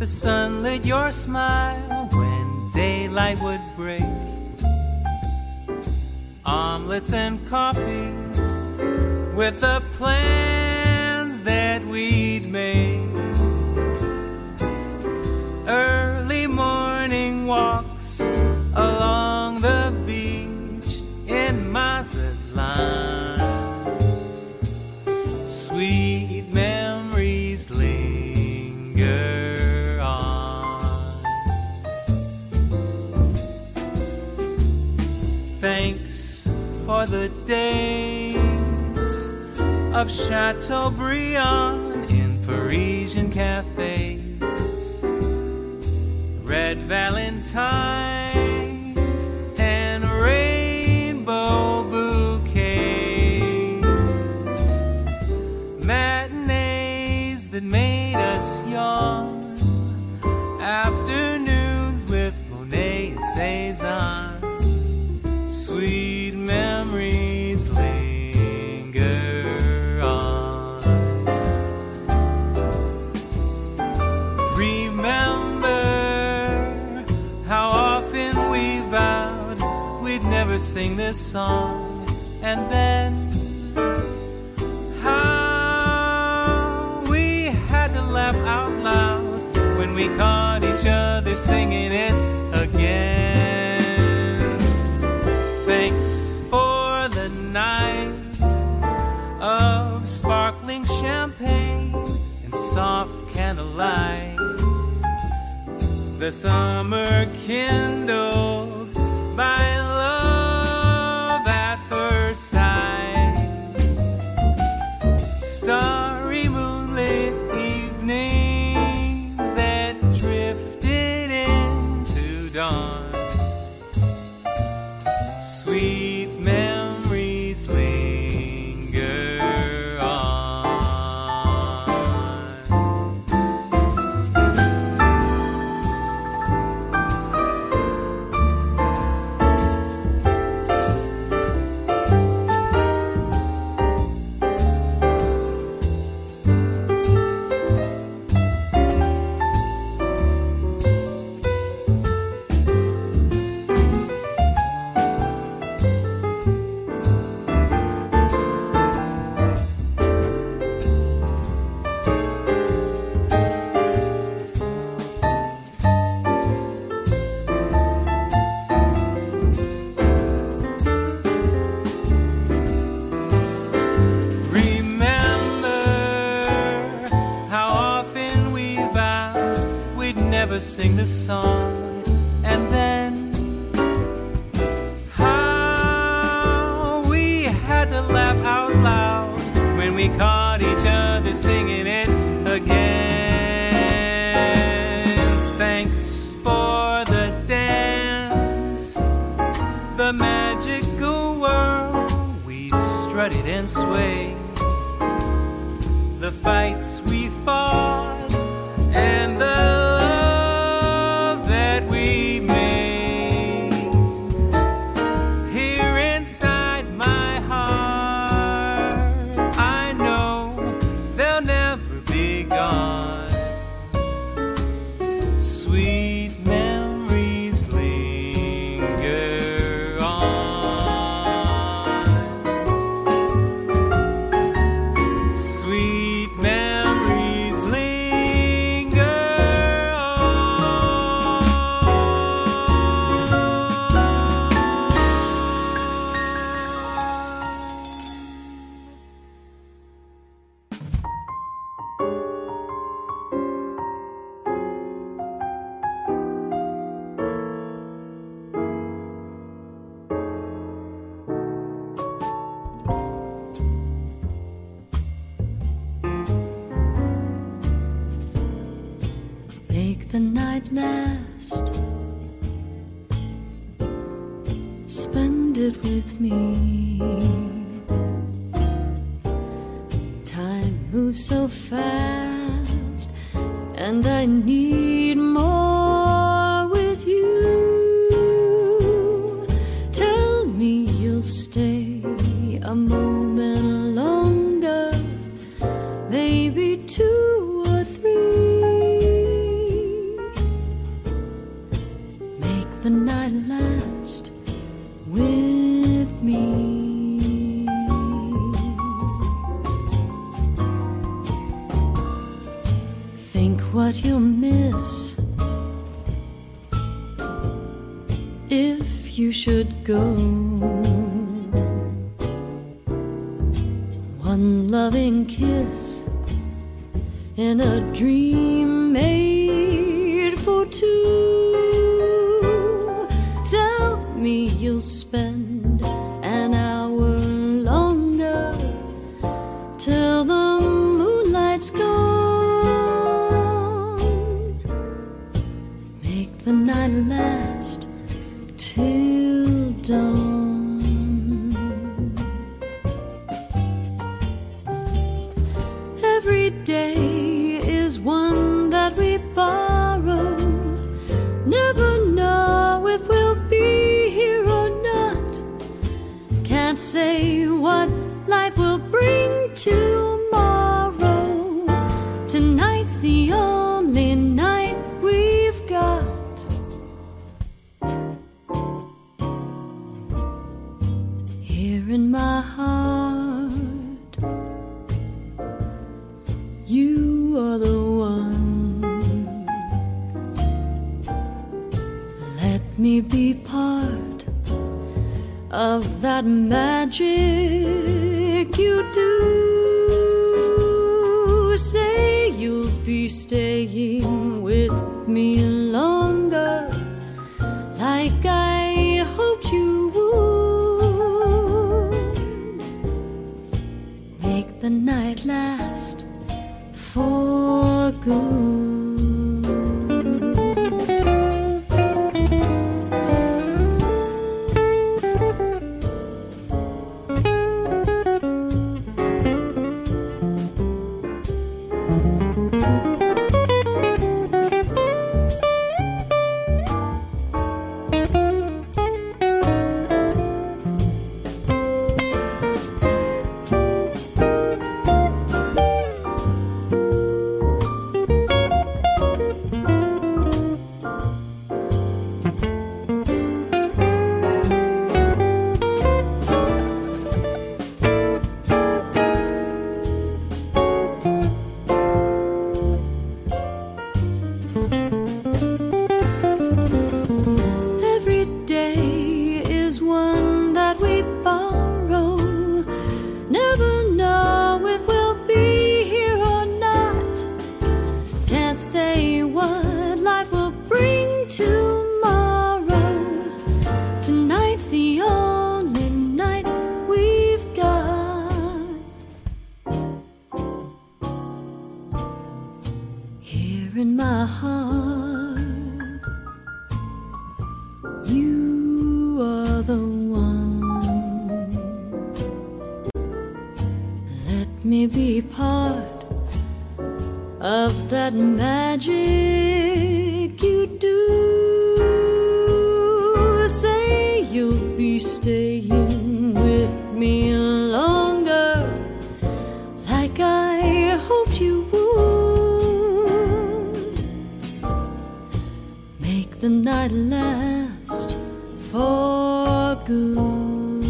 the sun lit your smile when daylight would break. Omelets and coffee with the plans that we'd made. Early morning walks along the beach in Mazatlan. Sweet memories linger on. Thanks for the days of Chateaubriand in Parisian cafes. Red valentines and rainbow bouquets. Matinees that made us young. Afternoons with Monet and Cezanne. Sweet memories linger on. Remember how often we vowed we'd never sing this song, and then how we had to laugh out loud when we caught each other singing it again. Thanks for the night of sparkling champagne and soft candlelight. The summer kindled by love at first sight. Starry moonlit evenings that drifted into dawn. Sweet memories linger on. Sing this song, and then how we had to laugh out loud when we caught each other singing it again. Thanks for the dance, the magical world we strutted and swayed, the fights we fought, and the we made. Here inside my heart, I know they'll never be gone. Sweet memories linger on. Sweet memories linger the night last. Spend it with me. Time moves so fast, and I need more with you. Tell me you'll stay a moment longer, maybe 2 or 3. what you'll miss if you should go. One loving kiss in a dream made for two. Tell me you'll spend an hour longer till the moonlight's gone. Make the night last till dawn. Every day is one that we borrow. Never know if we'll be here or not. Can't say what life will bring tomorrow. Tonight's the only night we've got. Here in my heart, you are the one. Let me be part of that magic you do. Say you'll be staying with me longer, like I hoped you would. Make the night last for good. In my heart, you are the one. Let me be part of that magic you do. Say you'll be staying with me longer, like I hoped you would. The night last for good.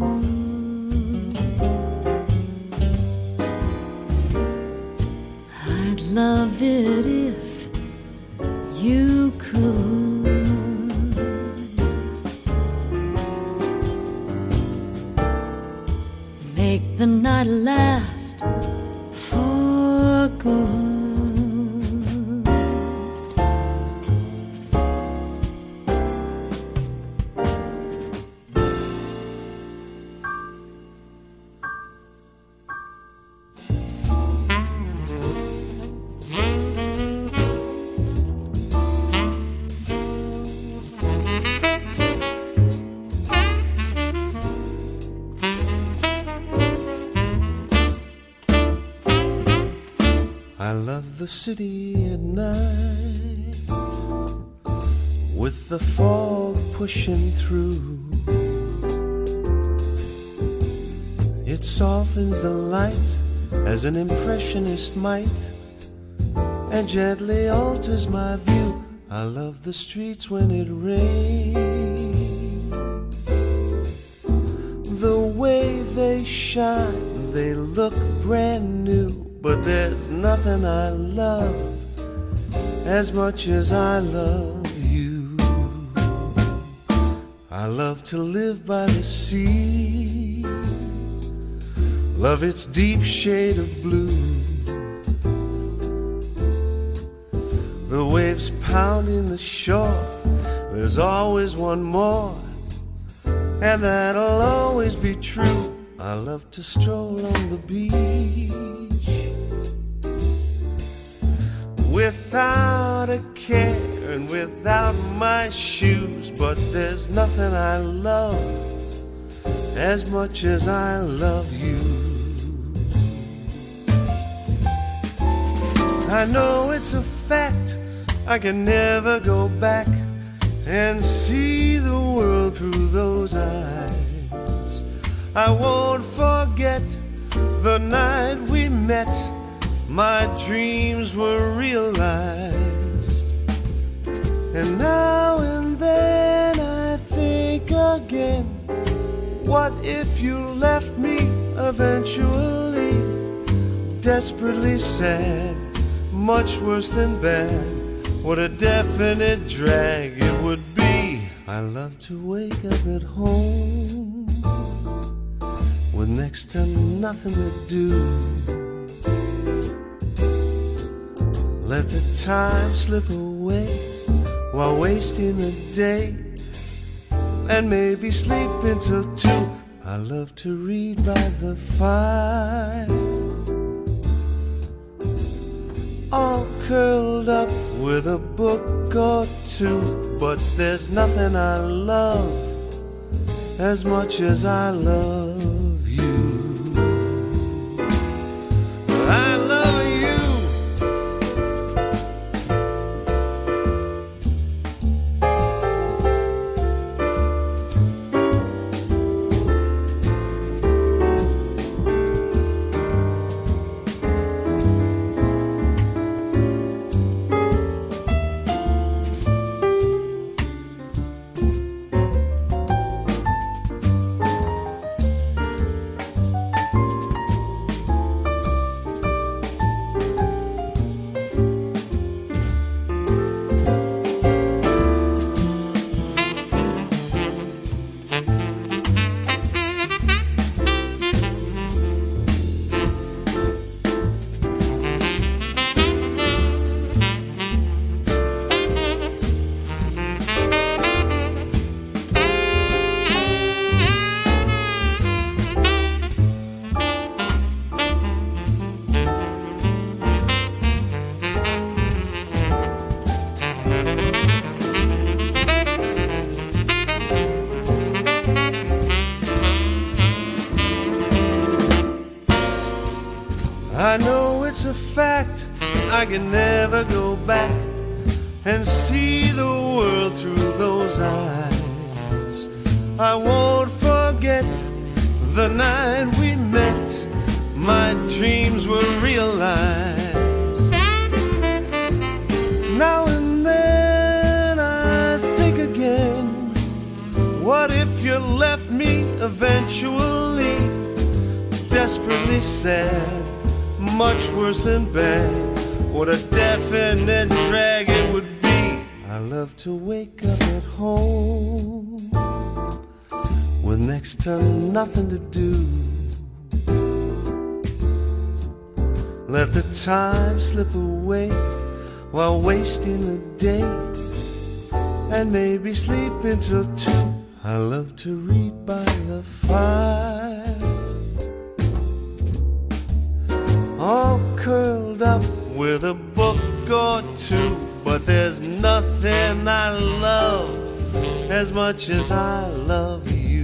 I'd love it if you could. Make the night last for good. I love the city at night, with the fog pushing through. It softens the light as an impressionist might, and gently alters my view. I love the streets when it rains, the way they shine, they look brand new. But there's nothing I love as much as I love you. I love to live by the sea, love its deep shade of blue, the waves pounding the shore. There's always one more, and that'll always be true. I love to stroll on the beach without a care and without my shoes. But there's nothing I love as much as I love you. I know it's a fact, I can never go back and see the world through those eyes. I won't forget the night we met, my dreams were realized. And now and then I think again, what if you left me eventually? Desperately sad, much worse than bad. What a definite drag it would be. I love to wake up at home with next to nothing to do. Let the time slip away while wasting the day, and maybe sleep until 2. I love to read by the fire, all curled up with a book or two. But there's nothing I love as much as I love you. I love you. I know it's a fact, I can never go back and see the world through those eyes. I won't forget the night we met, my dreams were realized. Now and then I think again, what if you left me eventually? Desperately sad, much worse than bad. What a definite drag it would be. I love to wake up at home with next to nothing to do. Let the time slip away while wasting the day, and maybe sleep until 2. I love to read by the fire, all curled up with a book or two. But there's nothing I love as much as I love you.